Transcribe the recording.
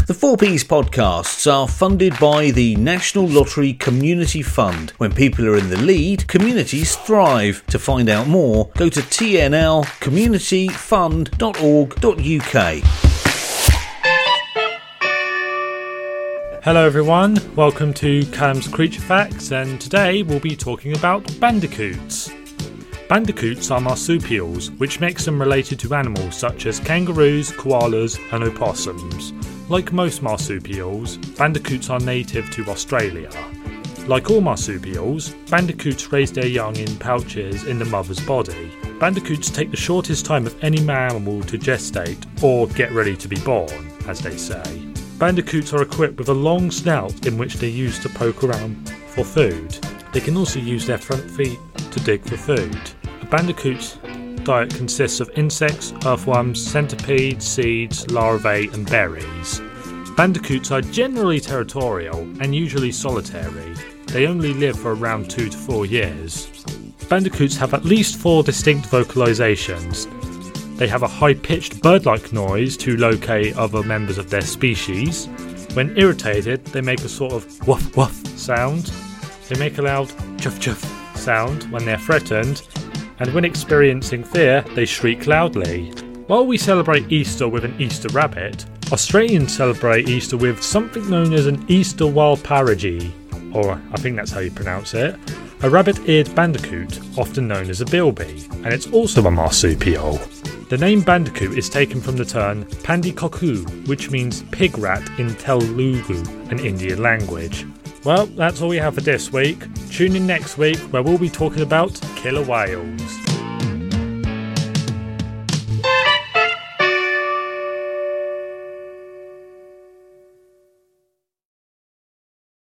The 4Ps podcasts are funded by the National Lottery Community Fund. When people are in the lead, communities thrive. To find out more, go to tnlcommunityfund.org.uk. Hello everyone, welcome to Callum's Creature Facts, and today we'll be talking about bandicoots. Bandicoots are marsupials, which makes them related to animals such as kangaroos, koalas and opossums. Like most marsupials, bandicoots are native to Australia. Like all marsupials, bandicoots raise their young in pouches in the mother's body. Bandicoots take the shortest time of any mammal to gestate, or get ready to be born, as they say. Bandicoots are equipped with a long snout in which they use to poke around for food. They can also use their front feet to dig for food. A bandicoot's diet consists of insects, earthworms, centipedes, seeds, larvae and berries. Bandicoots are generally territorial and usually solitary. They only live for around 2 to 4 years. Bandicoots have at least 4 distinct vocalizations. They have a high-pitched bird-like noise to locate other members of their species. When irritated, they make a sort of woof-woof sound. They make a loud chuff-chuff sound when they're threatened, and when experiencing fear, they shriek loudly. While we celebrate Easter with an Easter rabbit, Australians celebrate Easter with something known as an Easter Walparagy, or I think that's how you pronounce it, a rabbit-eared bandicoot, often known as a bilby, and it's also a marsupial. The name bandicoot is taken from the term pandikoku, which means pig rat in Telugu, an Indian language. Well, that's all we have for this week. Tune in next week where we'll be talking about killer whales.